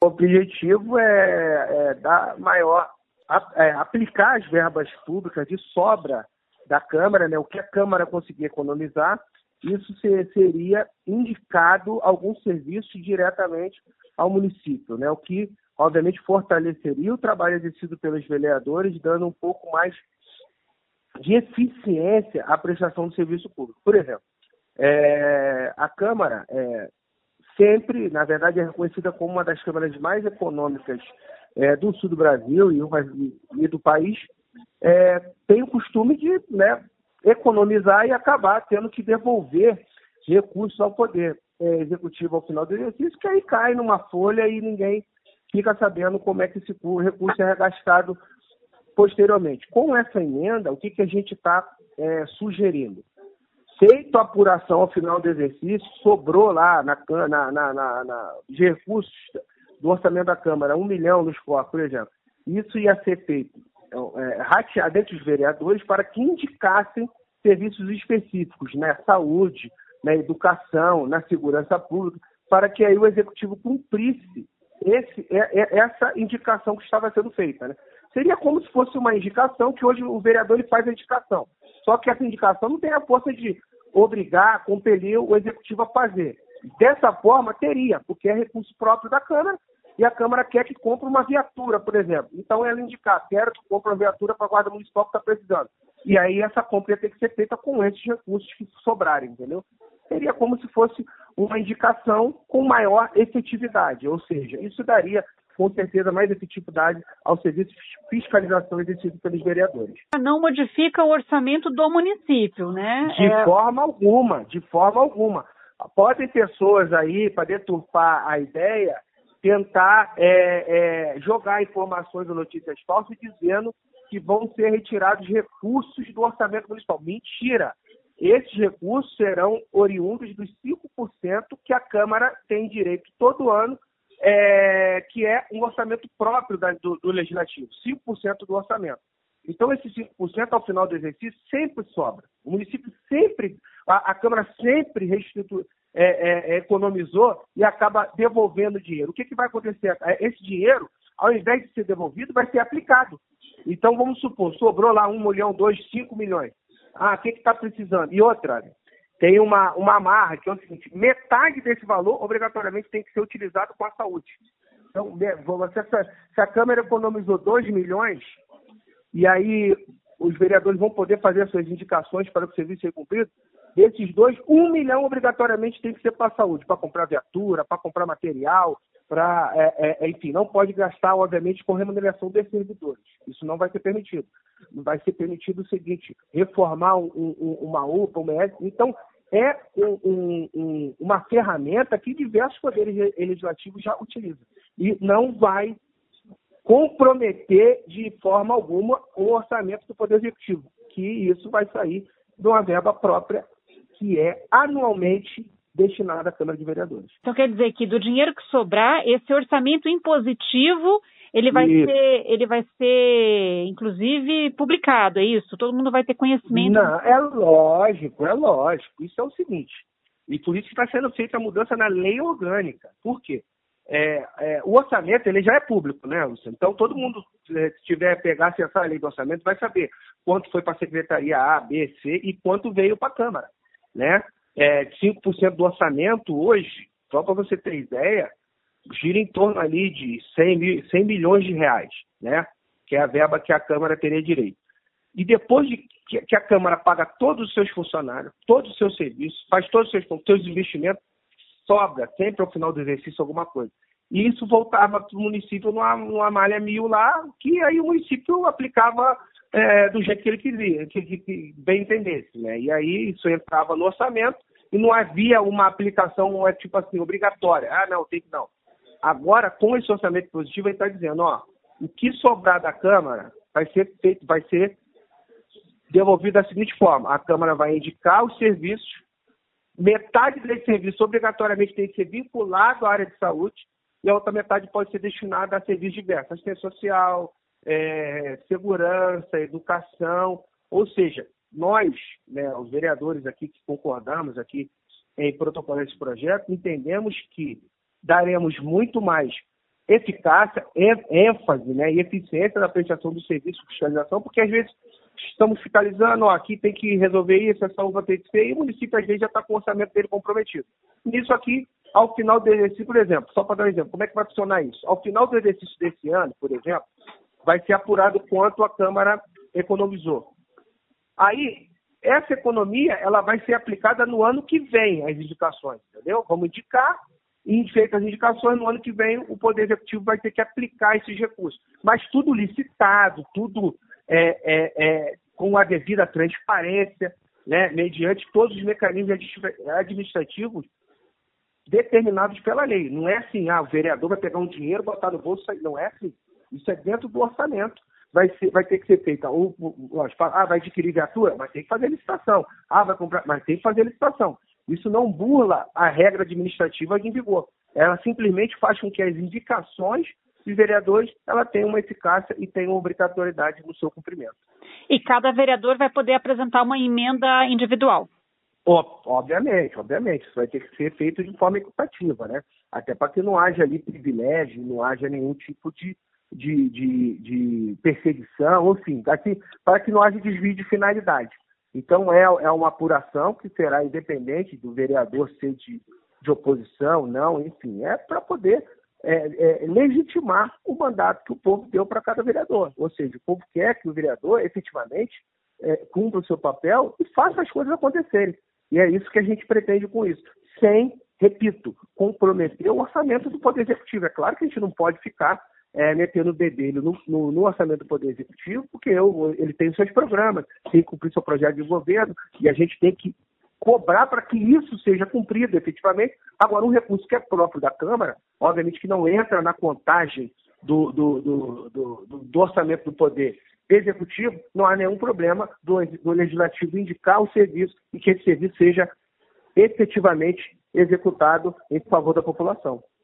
O objetivo é dar maior, aplicar as verbas públicas de sobra da Câmara, né? O que a Câmara conseguir economizar, isso seria indicado algum serviço diretamente ao município, né? O que, obviamente, fortaleceria o trabalho exercido pelos vereadores, dando um pouco mais de eficiência à prestação do serviço público. Por exemplo, a Câmara sempre, na verdade, é reconhecida como uma das câmaras mais econômicas do sul do Brasil e do país, tem o costume de, né, economizar e acabar tendo que devolver recursos ao Poder Executivo ao final do exercício, que aí cai numa folha e ninguém fica sabendo como é que esse recurso é gastado posteriormente. Com essa emenda, o que a gente está sugerindo? Feito a apuração ao final do exercício, sobrou lá de recursos do orçamento da Câmara, 1 milhão nos cofres, por exemplo. Isso ia ser feito rateado entre os vereadores para que indicassem serviços específicos, na saúde, na educação, na segurança pública, para que aí o Executivo cumprisse essa indicação que estava sendo feita, né? Seria como se fosse uma indicação que hoje o vereador ele faz a indicação. Só que essa indicação não tem a força de obrigar, compelir o Executivo a fazer. Dessa forma, teria, porque é recurso próprio da Câmara, e a Câmara quer que compre uma viatura, por exemplo. Então, ela indicar, quero que compre uma viatura para a Guarda Municipal que está precisando. E aí, essa compra ia ter que ser feita com esses recursos que sobrarem, entendeu? Seria como se fosse uma indicação com maior efetividade. Ou seja, isso daria, com certeza, mais efetividade ao serviço de fiscalização exercido pelos vereadores. Não modifica o orçamento do município, né? De forma alguma. Podem pessoas aí, para deturpar a ideia, tentar jogar informações ou notícias falsas dizendo que vão ser retirados recursos do orçamento municipal. Mentira! Esses recursos serão oriundos dos 5% que a Câmara tem direito todo ano, que é um orçamento próprio do Legislativo, 5% do orçamento. Então, esse 5%, ao final do exercício, sempre sobra. O município sempre, a Câmara sempre economizou e acaba devolvendo dinheiro. O que vai acontecer? Esse dinheiro, ao invés de ser devolvido, vai ser aplicado. Então, vamos supor, sobrou lá 1 milhão, 2, 5 milhões. O que está precisando? E outra, tem uma amarra, que é o seguinte, metade desse valor, obrigatoriamente, tem que ser utilizado com a saúde. Então, se a Câmara economizou 2 milhões, e aí os vereadores vão poder fazer as suas indicações para que o serviço seja cumprido, desses 2, 1 milhão obrigatoriamente tem que ser para a saúde, para comprar viatura, para comprar material, enfim, não pode gastar, obviamente, com remuneração dos servidores. Isso não vai ser permitido. Vai ser permitido o seguinte, reformar uma UPA, uma ES. Então, uma ferramenta que diversos poderes legislativos já utilizam. E não vai comprometer de forma alguma o orçamento do Poder Executivo, que isso vai sair de uma verba própria que é anualmente destinada à Câmara de Vereadores. Então quer dizer que do dinheiro que sobrar, esse orçamento impositivo, ele vai ser, inclusive, publicado, é isso? Todo mundo vai ter conhecimento? Não, é lógico. Isso é o seguinte, e por isso que está sendo feita a mudança na lei orgânica. Por quê? O orçamento ele já é público, né, Luciano? Então, todo mundo, se tiver pegar, acessar a lei do orçamento, vai saber quanto foi para a Secretaria A, B, C e quanto veio para a Câmara, né? 5% do orçamento hoje, só para você ter ideia, gira em torno ali de 100 milhões de reais, né? Que é a verba que a Câmara teria direito. E depois de que a Câmara paga todos os seus funcionários, todos os seus serviços, faz todos os seus investimentos, sobra sempre ao final do exercício alguma coisa. E isso voltava para o município numa malha 1000 lá, que aí o município aplicava do jeito que ele queria, que bem entendesse, né? E aí isso entrava no orçamento e não havia uma aplicação, tipo assim, obrigatória. Não. Agora, com esse orçamento positivo, ele está dizendo, o que sobrar da Câmara vai ser devolvido da seguinte forma: a Câmara vai indicar os serviços, metade desse serviço obrigatoriamente tem que ser vinculado à área de saúde e a outra metade pode ser destinada a serviços diversos, assistência social, segurança, educação. Ou seja, nós, né, os vereadores aqui que concordamos aqui em protocolar esse projeto, entendemos que daremos muito mais eficácia, ênfase, né, e eficiência na prestação do serviço de fiscalização, porque às vezes estamos fiscalizando, aqui tem que resolver isso, essa uva tem que ser, e o município às vezes já está com o orçamento dele comprometido. Nisso aqui, ao final do exercício, por exemplo, só para dar um exemplo, como é que vai funcionar isso? Ao final do exercício desse ano, por exemplo, vai ser apurado quanto a Câmara economizou. Aí, essa economia, ela vai ser aplicada no ano que vem, as indicações, entendeu? Vamos indicar, e feitas as indicações, no ano que vem o Poder Executivo vai ter que aplicar esses recursos. Mas tudo licitado, tudo com a devida transparência, né, mediante todos os mecanismos administrativos determinados pela lei. Não é assim, o vereador vai pegar um dinheiro, botar no bolso, não é assim. Isso é dentro do orçamento. Vai ter que ser feita, vai adquirir viatura, mas tem que fazer licitação. Vai comprar, mas tem que fazer licitação. Isso não burla a regra administrativa em vigor. Ela simplesmente faz com que as indicações dos vereadores ela tenham uma eficácia e tenham obrigatoriedade no seu cumprimento. E cada vereador vai poder apresentar uma emenda individual. Obviamente. Isso vai ter que ser feito de forma equitativa, né? Até para que não haja ali privilégio, não haja nenhum tipo de perseguição, enfim, para que não haja desvio de finalidade. Então, é uma apuração que será independente do vereador ser de oposição, não, enfim, é para poder legitimar o mandato que o povo deu para cada vereador. Ou seja, o povo quer que o vereador, efetivamente, cumpra o seu papel e faça as coisas acontecerem. E é isso que a gente pretende com isso. Sem, repito, comprometer o orçamento do Poder Executivo. É claro que a gente não pode ficar metendo o bedelho no orçamento do Poder Executivo, porque ele tem os seus programas, tem que cumprir seu projeto de governo, e a gente tem que cobrar para que isso seja cumprido efetivamente. Agora, um recurso que é próprio da Câmara, obviamente que não entra na contagem do orçamento do Poder Executivo, não há nenhum problema do Legislativo indicar o serviço e que esse serviço seja efetivamente executado em favor da população.